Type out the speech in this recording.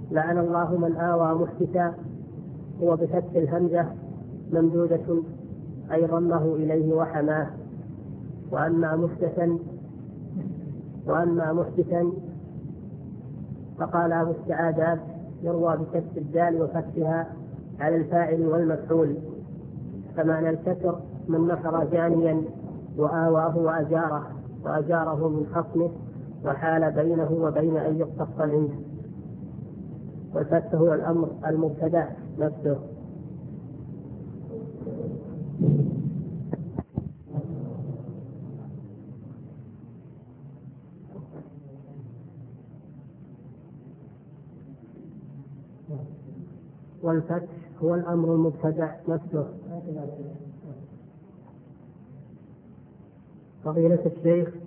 لعن الله من آوى محدثا، هو بفتح الهمزة ممدودة أي ضمه إليه وحماه. وأما محدثا فقال أبو السعادات يروى بكسر الدال وفتحها على الفاعل والمفعول، فمعنى الكسر من نصر جانيا وآواه وأجاره من خصمه وحال بينه وبين أن يقتص منه. والفتح هو الأمر المبتدأ نفسه. والفتح هو الأمر المبتدأ نفسه. فضيلة الشيخ